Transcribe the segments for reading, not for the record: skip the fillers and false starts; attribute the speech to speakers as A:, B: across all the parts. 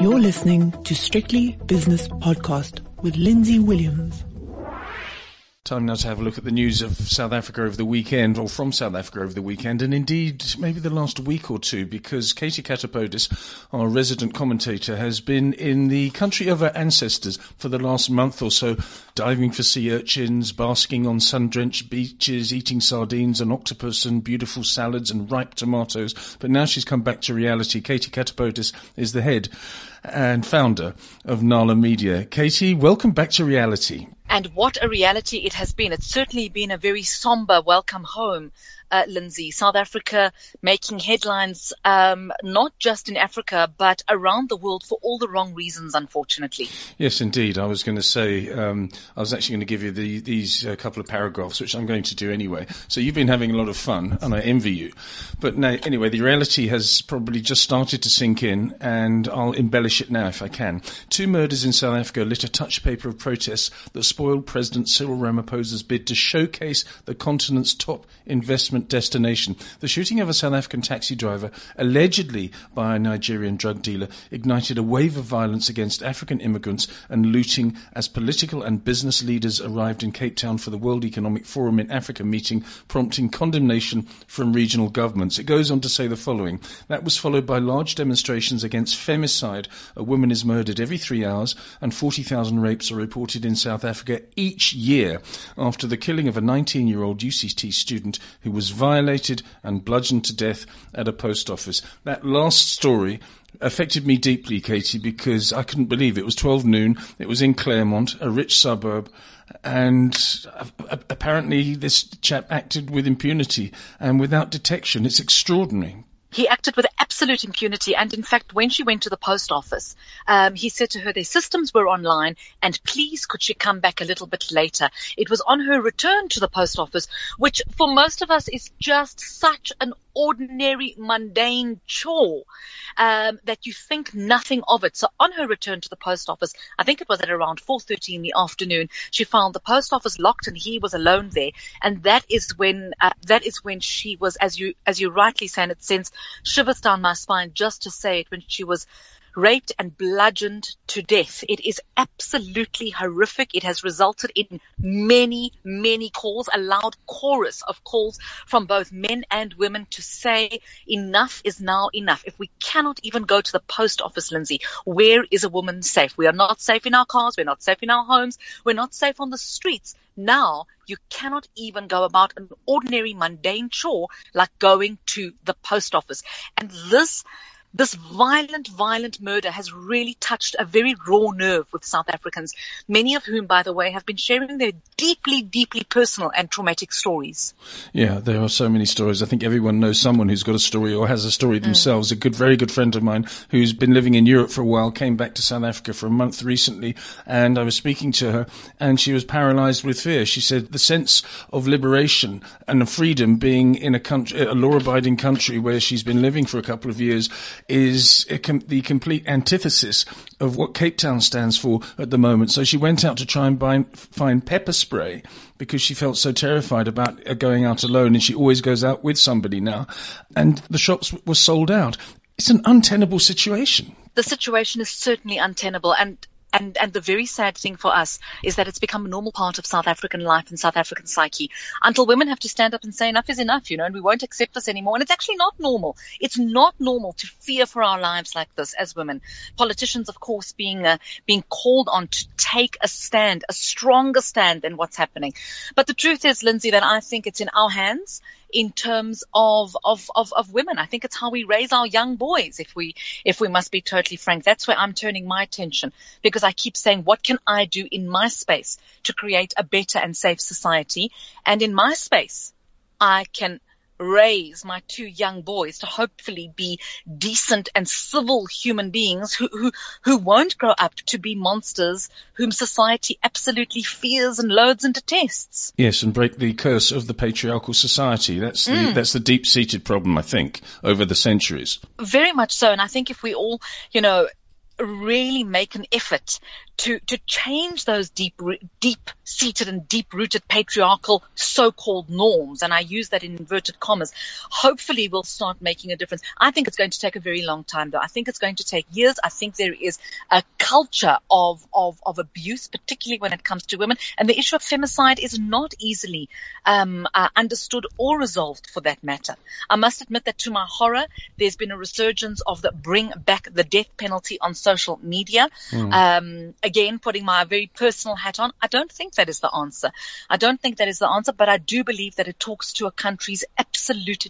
A: You're listening to Strictly Business Podcast with Lindsay Williams.
B: Time now to have a look at the news of South Africa over the weekend, or from South Africa over the weekend, and indeed maybe the last week or two, because Katie Katopodis, our resident commentator, has been in the country of her ancestors for the last month or so, diving for sea urchins, basking on sun-drenched beaches, eating sardines and octopus and beautiful salads and ripe tomatoes. But now she's come back to reality. Katie Katopodis is the head and founder of Nala Media. Katie, welcome back to reality.
C: And what a reality it has been. It's certainly been a very somber welcome home, Lindsay. South Africa making headlines, not just in Africa, but around the world for all the wrong reasons, unfortunately.
B: Yes, indeed. I was going to say, I was actually going to give you these couple of paragraphs, which I'm going to do anyway. So you've been having a lot of fun, and I envy you. But now, anyway, the reality has probably just started to sink in, and I'll embellish it now if I can. 2 murders in South Africa lit a touch paper of protests that spoiled President Cyril Ramaphosa's bid to showcase the continent's top investment destination. The shooting of a South African taxi driver, allegedly by a Nigerian drug dealer, ignited a wave of violence against African immigrants and looting as political and business leaders arrived in Cape Town for the World Economic Forum in Africa meeting, prompting condemnation from regional governments. It goes on to say the following: that was followed by large demonstrations against femicide. A woman is murdered every 3 hours, and 40,000 rapes are reported in South Africa each year after the killing of a 19-year-old UCT student who was violated and bludgeoned to death at a post office. That last story affected me deeply, Katie, because I couldn't believe it was 12 noon. It was in Claremont, a rich suburb, and apparently this chap acted with impunity and without detection. It's extraordinary.
C: He acted with absolute impunity, and in fact, when she went to the post office, he said to her their systems were online, and please could she come back a little bit later. It was on her return to the post office, which for most of us is just such an ordinary, mundane chore that you think nothing of it. So on her return to the post office, I think it was at around 4:30 in the afternoon, she found the post office locked and he was alone there. And that is when she was, as you rightly say, and it sends shivers down my spine just to say it, when she was raped and bludgeoned to death. It is absolutely horrific. It has resulted in many, many calls, a loud chorus of calls from both men and women to say enough is now enough. If we cannot even go to the post office, Lindsay, where is a woman safe? We are not safe in our cars. We're not safe in our homes. We're not safe on the streets. Now you cannot even go about an ordinary, mundane chore like going to the post office. And this violent murder has really touched a very raw nerve with South Africans, many of whom, by the way, have been sharing their deeply, deeply personal and traumatic stories.
B: Yeah, there are so many stories. I think everyone knows someone who's got a story or has a story themselves. A very good friend of mine who's been living in Europe for a while came back to South Africa for a month recently, and I was speaking to her, and she was paralyzed with fear. She said the sense of liberation and of freedom being in a law-abiding country where she's been living for a couple of years is the complete antithesis of what Cape Town stands for at the moment. So she went out to try and find pepper spray because she felt so terrified about going out alone, and she always goes out with somebody now. And the shops were sold out. It's an untenable situation.
C: The situation is certainly untenable, and the very sad thing for us is that it's become a normal part of South African life and South African psyche until women have to stand up and say enough is enough, and we won't accept this anymore. And it's actually not normal. It's not normal to fear for our lives like this as women. Politicians, of course, being called on to take a stand, a stronger stand than what's happening. But the truth is, Lindsay, that I think it's in our hands in terms of women. I think it's how we raise our young boys, if we must be totally frank. That's where I'm turning my attention, because I keep saying, what can I do in my space to create a better and safe society? And in my space, I can raise my 2 young boys to hopefully be decent and civil human beings who won't grow up to be monsters whom society absolutely fears and loathes and detests.
B: Yes, and break the curse of the patriarchal society. That's the deep-seated problem, I think, over the centuries.
C: Very much so. And I think if we all, really make an effort to change those deep-seated and deep-rooted patriarchal so-called norms, and I use that in inverted commas, hopefully we'll start making a difference. I think it's going to take a very long time, though. I think it's going to take years. I think there is a culture of abuse, particularly when it comes to women, and the issue of femicide is not easily understood or resolved, for that matter. I must admit that, to my horror, there's been a resurgence of the bring back the death penalty on social media. Again, putting my very personal hat on, I don't think that is the answer. But I do believe that it talks to a country's absolute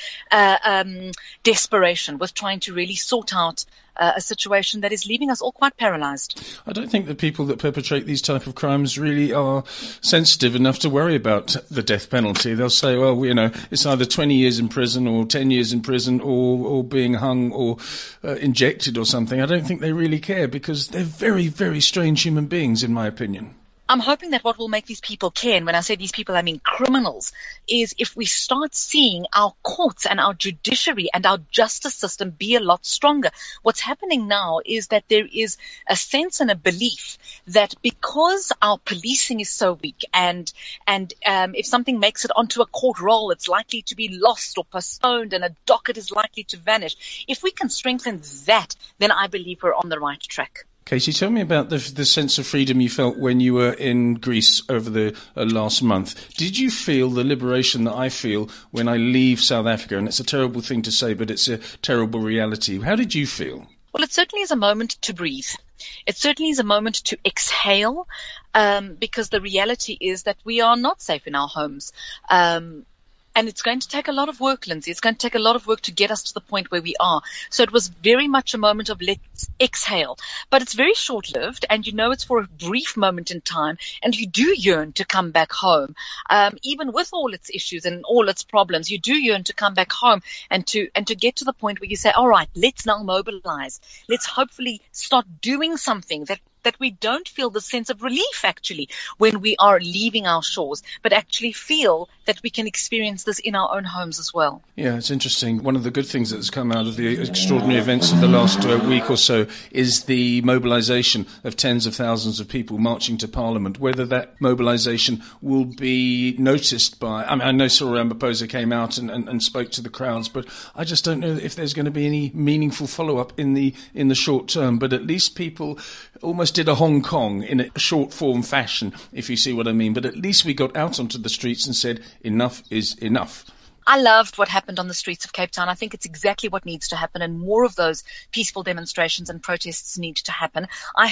C: desperation with trying to really sort out a situation that is leaving us all quite paralyzed.
B: I don't think the people that perpetrate these type of crimes really are sensitive enough to worry about the death penalty. They'll say, well, it's either 20 years in prison or 10 years in prison or being hung or injected or something. I don't think they really care, because they're very, very strange human beings, in my opinion.
C: I'm hoping that what will make these people care, and when I say these people, I mean criminals, is if we start seeing our courts and our judiciary and our justice system be a lot stronger. What's happening now is that there is a sense and a belief that because our policing is so weak and if something makes it onto a court roll, it's likely to be lost or postponed, and a docket is likely to vanish. If we can strengthen that, then I believe we're on the right track.
B: Casey, tell me about the sense of freedom you felt when you were in Greece over the last month. Did you feel the liberation that I feel when I leave South Africa? And it's a terrible thing to say, but it's a terrible reality. How did you feel?
C: Well, it certainly is a moment to breathe. It certainly is a moment to exhale, because the reality is that we are not safe in our homes. And it's going to take a lot of work, Lindsay. It's going to take a lot of work to get us to the point where we are. So it was very much a moment of let's exhale. But it's very short-lived, and it's for a brief moment in time, and you do yearn to come back home. Even with all its issues and all its problems, you do yearn to come back home and to get to the point where you say, all right, let's now mobilize. Let's hopefully start doing something that we don't feel the sense of relief, actually, when we are leaving our shores, but actually feel that we can experience this in our own homes as well.
B: Yeah, it's interesting. One of the good things that's come out of the extraordinary events of the last week or so is the mobilisation of tens of thousands of people marching to Parliament. Whether that mobilisation will be noticed by... I know Cyril Ramaphosa came out and spoke to the crowds, but I just don't know if there's going to be any meaningful follow-up in the short term. But at least people almost did a Hong Kong in a short-form fashion, if you see what I mean. But at least we got out onto the streets and said, enough is enough.
C: I loved what happened on the streets of Cape Town. I think it's exactly what needs to happen, and more of those peaceful demonstrations and protests need to happen.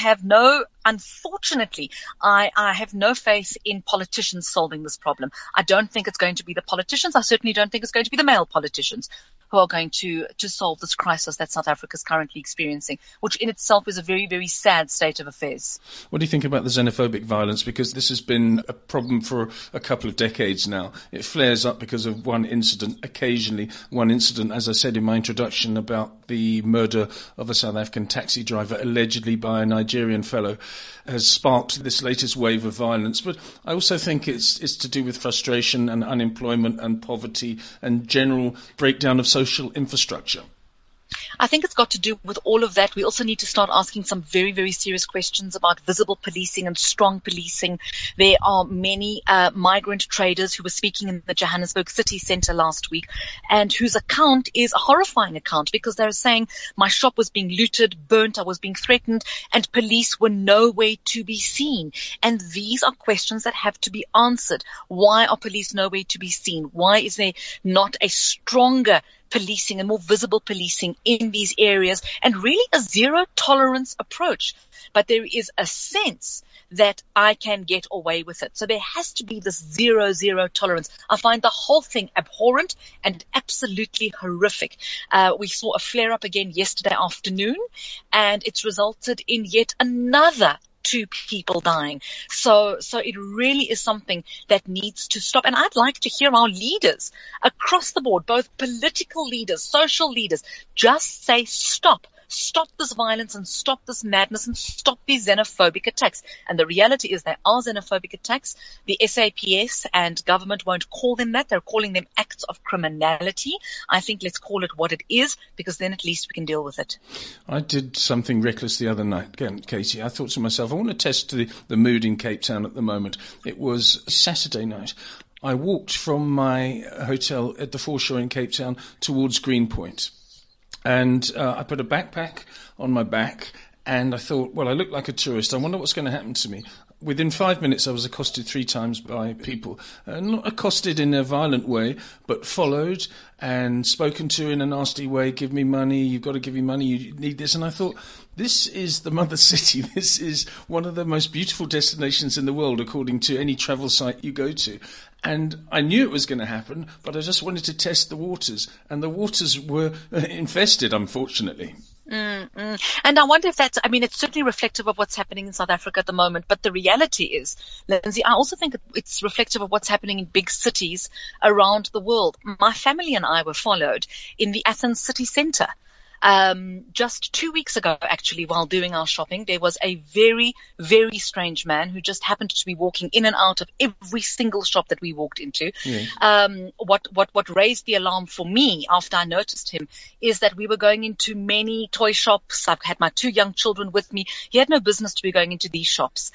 C: Unfortunately, I have no faith in politicians solving this problem. I don't think it's going to be the politicians. I certainly don't think it's going to be the male politicians who are going to solve this crisis that South Africa is currently experiencing, which in itself is a very, very sad state of affairs.
B: What do you think about the xenophobic violence? Because this has been a problem for a couple of decades now. It flares up because of one incident, occasionally one incident, as I said in my introduction, about the murder of a South African taxi driver, allegedly by a Nigerian fellow, has sparked this latest wave of violence. But I also think it's to do with frustration and unemployment and poverty and general breakdown of social infrastructure.
C: I think it's got to do with all of that. We also need to start asking some very, very serious questions about visible policing and strong policing. There are many migrant traders who were speaking in the Johannesburg city centre last week, and whose account is a horrifying account, because they're saying my shop was being looted, burnt, I was being threatened, and police were nowhere to be seen. And these are questions that have to be answered. Why are police nowhere to be seen? Why is there not a stronger policing and more visible policing in these areas, and really a zero tolerance approach? But there is a sense that I can get away with it. So there has to be this zero tolerance. I find the whole thing abhorrent and absolutely horrific. We saw a flare up again yesterday afternoon, and it's resulted in yet another 2 people dying. So it really is something that needs to stop. And I'd like to hear our leaders across the board, both political leaders, social leaders, just say stop. stop this violence and stop this madness and stop these xenophobic attacks. And the reality is they are xenophobic attacks. The SAPS and government won't call them that. They're calling them acts of criminality. I think let's call it what it is, because then at least we can deal with it.
B: I did something reckless the other night, Katie. I thought to myself, I want to test the mood in Cape Town at the moment. It was Saturday night. I walked from my hotel at the foreshore in Cape Town towards Greenpoint. And I put a backpack on my back, and I thought, well, I look like a tourist. I wonder what's going to happen to me. Within 5 minutes, I was accosted 3 times by people. Not accosted in a violent way, but followed and spoken to in a nasty way. Give me money. You've got to give me money. You need this. And I thought, this is the mother city. This is one of the most beautiful destinations in the world, according to any travel site you go to. And I knew it was going to happen, but I just wanted to test the waters. And the waters were infested, unfortunately.
C: And I wonder if that's, it's certainly reflective of what's happening in South Africa at the moment. But the reality is, Lindsay, I also think it's reflective of what's happening in big cities around the world. My family and I were followed in the Athens city centre. Just 2 weeks ago, actually, while doing our shopping, there was a very, very strange man who just happened to be walking in and out of every single shop that we walked into. Yes. What raised the alarm for me after I noticed him is that we were going into many toy shops. I've had my 2 young children with me. He had no business to be going into these shops.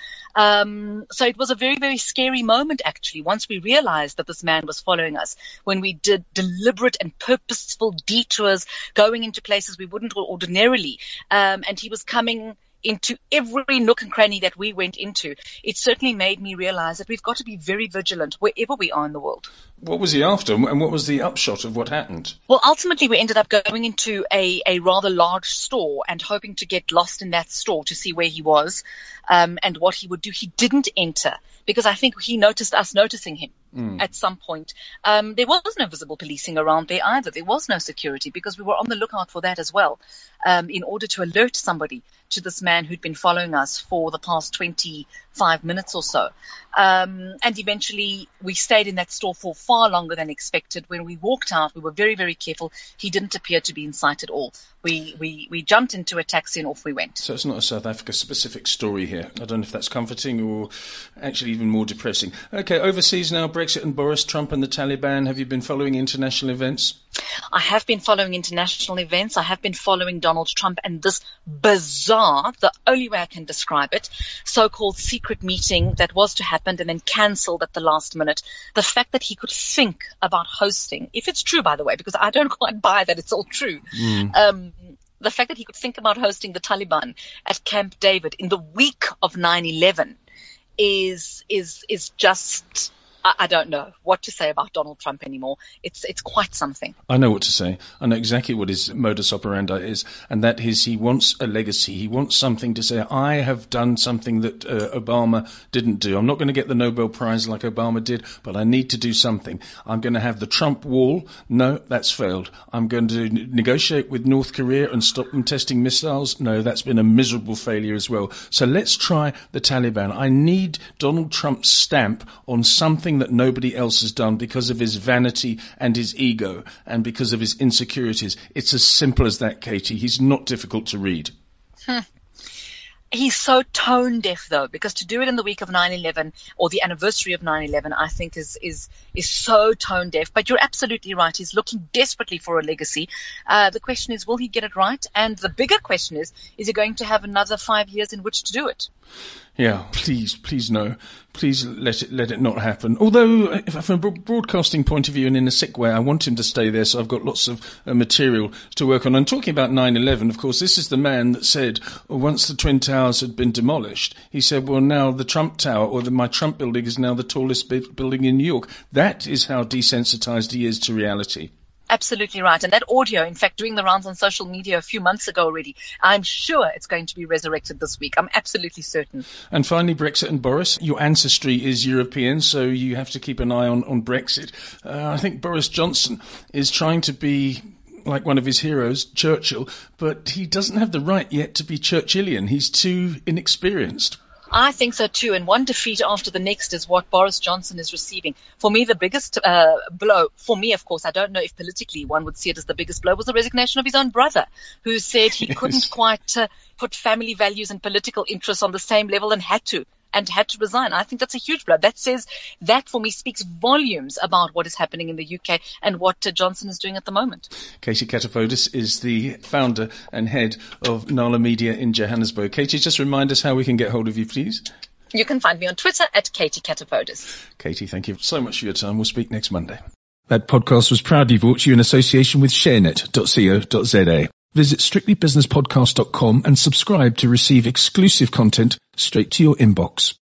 C: So it was a very, very scary moment, actually, once we realized that this man was following us, when we did deliberate and purposeful detours going into places we wouldn't ordinarily, and he was coming into every nook and cranny that we went into. It certainly made me realize that we've got to be very vigilant wherever we are in the world.
B: What was he after, and what was the upshot of what happened?
C: Well, ultimately, we ended up going into a rather large store and hoping to get lost in that store to see where he was and what he would do. He didn't enter because I think he noticed us noticing him. At some point. There was no visible policing around there either. There was no security because we were on the lookout for that as well, in order to alert somebody to this man who'd been following us for the past 25 minutes or so. And eventually we stayed in that store for far longer than expected. When we walked out, we were very, very careful. He didn't appear to be in sight at all. We jumped into a taxi and off we went.
B: So it's not a South Africa specific story here. I don't know if that's comforting or actually even more depressing. Okay, overseas now, Brexit and Boris, Trump and the Taliban. Have you been following international events?
C: I have been following international events. I have been following Donald Trump and this bizarre, the only way I can describe it, so-called secret meeting that was to happen and then cancelled at the last minute. The fact that he could think about hosting, if it's true, by the way, because I don't quite buy that it's all true. The fact that he could think about hosting the Taliban at Camp David in the week of 9/11 is just, I don't know what to say about Donald Trump anymore. It's quite something.
B: I know what to say. I know exactly what his modus operandi is, and that is he wants a legacy. He wants something to say, I have done something that Obama didn't do. I'm not going to get the Nobel Prize like Obama did, but I need to do something. I'm going to have the Trump wall. No, that's failed. I'm going to negotiate with North Korea and stop them testing missiles. No, that's been a miserable failure as well. So let's try the Taliban. I need Donald Trump's stamp on something that nobody else has done because of his vanity and his ego and because of his insecurities. It's as simple as that, Katie. He's not difficult to read.
C: He's so tone deaf, though, because to do it in the week of 9/11 or the anniversary of 9/11, I think is so tone deaf. But you're absolutely right. He's looking desperately for a legacy. The question is, will he get it right? And the bigger question is he going to have another 5 years in which to do it?
B: Yeah, please no. Please let it not happen. Although, from a broadcasting point of view and in a sick way, I want him to stay there, so I've got lots of material to work on. And talking about 9/11, of course, this is the man that said, once the Twin Towers had been demolished, he said, well, now the Trump Tower, or my Trump building, is now the tallest building in New York. That is how desensitized he is to reality.
C: Absolutely right. And that audio, in fact, doing the rounds on social media a few months ago already, I'm sure it's going to be resurrected this week. I'm absolutely certain.
B: And finally, Brexit and Boris. Your ancestry is European, so you have to keep an eye on Brexit. I think Boris Johnson is trying to be like one of his heroes, Churchill, but he doesn't have the right yet to be Churchillian. He's too inexperienced.
C: I think so too. And one defeat after the next is what Boris Johnson is receiving. For me, the biggest blow, for me, of course, I don't know if politically one would see it as the biggest blow, was the resignation of his own brother, who said he couldn't quite put family values and political interests on the same level and had to resign. I think that's a huge blow. That for me speaks volumes about what is happening in the UK and what Johnson is doing at the moment.
B: Katie Katafodis is the founder and head of Nala Media in Johannesburg. Katie, just remind us how we can get hold of you, please.
C: You can find me on Twitter at Katie Katafodis.
B: Katie, thank you so much for your time. We'll speak next Monday.
D: That podcast was proudly brought to you in association with sharenet.co.za. Visit strictlybusinesspodcast.com and subscribe to receive exclusive content straight to your inbox.